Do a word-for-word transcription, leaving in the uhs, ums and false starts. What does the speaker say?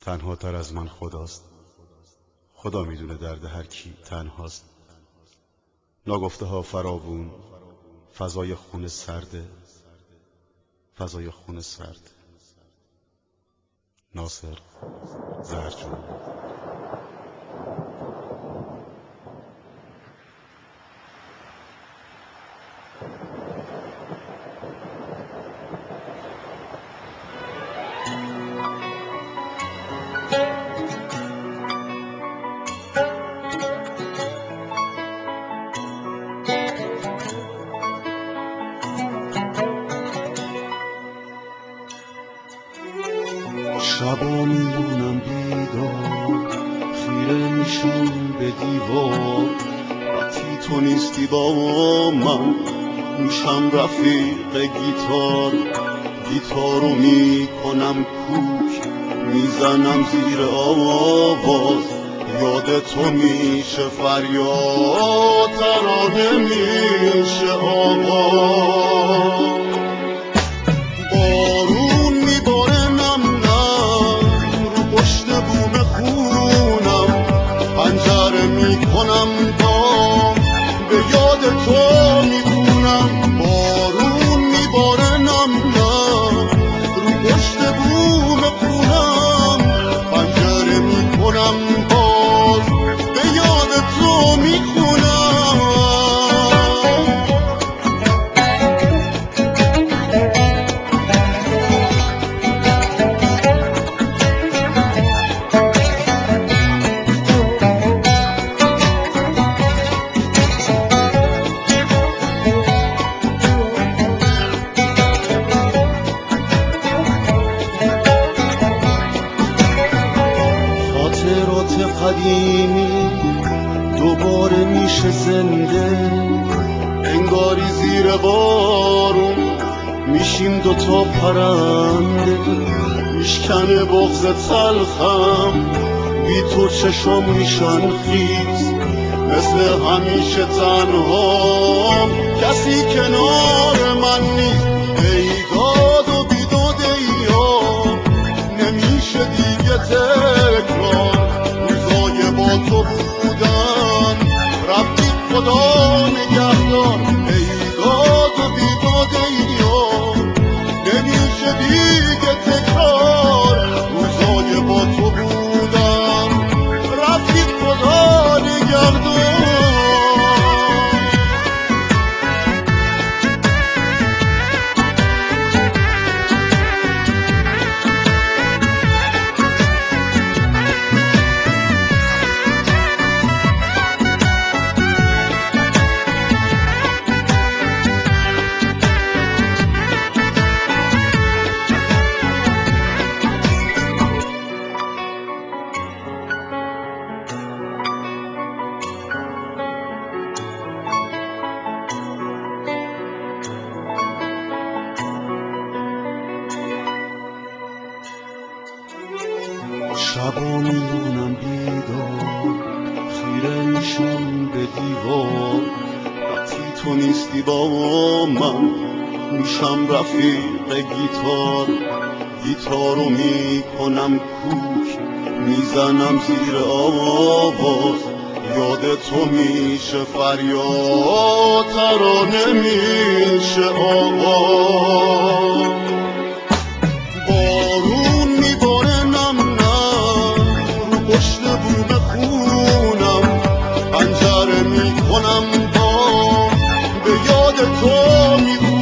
تنها تر از من خداست. خدا میدونه درد هر کی تنهاست. ناگفته ها فراوون، فضای خون سرده، فضای خون سرد. ناصر زرجون. شبا میمونم بیدار، خیره میشم به دیوار. وقتی تو نیستی با من میشم رفیق گیتار. گیتارو میکنم کوک، میزنم زیر آواز. یاد تو میشه فریاد، ترانه میشه آواز. بارون میباره نم نم رو پشت بوم خونم. پنجره میکنم بام، به یاد تو میخونم. بارون میباره نم نم رو پشت بوم خونم. پنجره میکنم باز، به یاد تو میخونم. خاطرات قدیمی دوباره میشه زنده. انگاری زیر بارون میشیم دوتا پرنده. میشکنه بغض تلخم، بی تو چشم میشن خیز. مثل همیشه تنهام، کسی کنار من نیست. ای داد و بیداد ایام، نمیشه دیگه تکرار. روزای با تو بودن، رفتی خدا نگهدار. ای داد و بیداد ایام، نمیشه دیگه تکرار. روزای با تو بودن، رفتی خدا نگهدار. شبا میمونم بیدار، خیره میشم به دیوار. وقتی تو نیستی با من میشم رفیق گیتار. گیتارو میکنم کوک، میزنم زیر آواز. یاد تو میشه فریاد، ترانه میشه آواز. بارون میباره نم نم رو پشت بوم خونم. پنجره میکنم بام، به یاد تو میخونم.